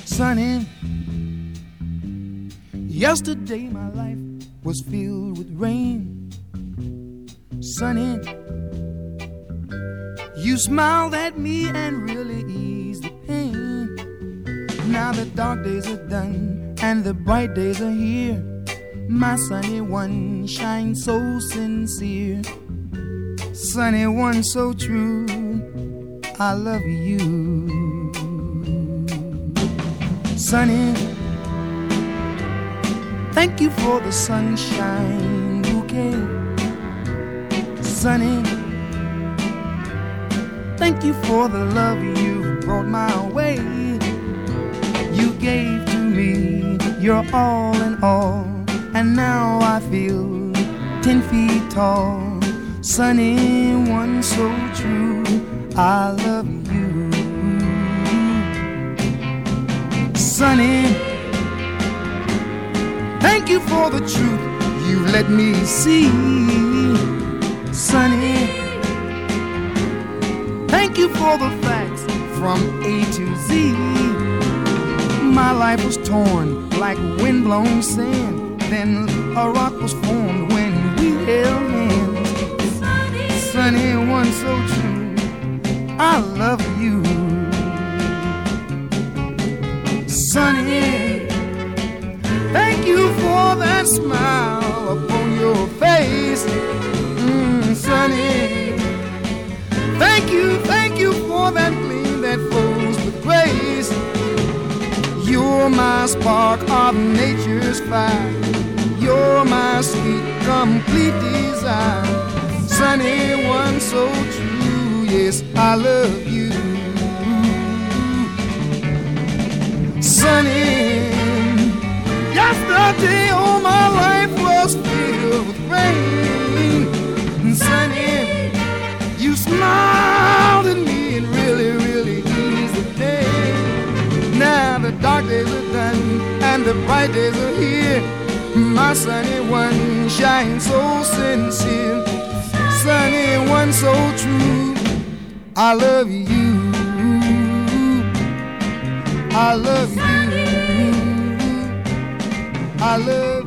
Sunny, yesterday my life was filled with rain. Sunny, you smiled at me and really eased the pain. Now the dark days are done and the bright days are here. My sunny one shines so sincere. Sunny one so true, I love you. Sunny, thank you for the sunshine bouquet. Sunny, thank you for the love you brought my way. You gave to me your all in all, and now I feel 10 feet tall. Sunny one so true, I love you. Sunny, thank you for the truth you let me see. Sunny, thank you for the facts from A to Z. My life was torn like windblown sand, then a rock was formed when we held hands. Sunny one so true, I love you. Sunny, thank you for that smile upon your face. Sunny, thank you for that gleam that flows with grace. You're my spark of nature's fire. You're my sweet, complete desire. Sunny one so true, yes, I love you. Sunny, yesterday all my life was filled with rain. Sunny, you smiled at me and really, really eased the day. Now the dark days are done and the bright days are here. My sunny one shines so sincere. Sunny one so true, I love you. I love you. I love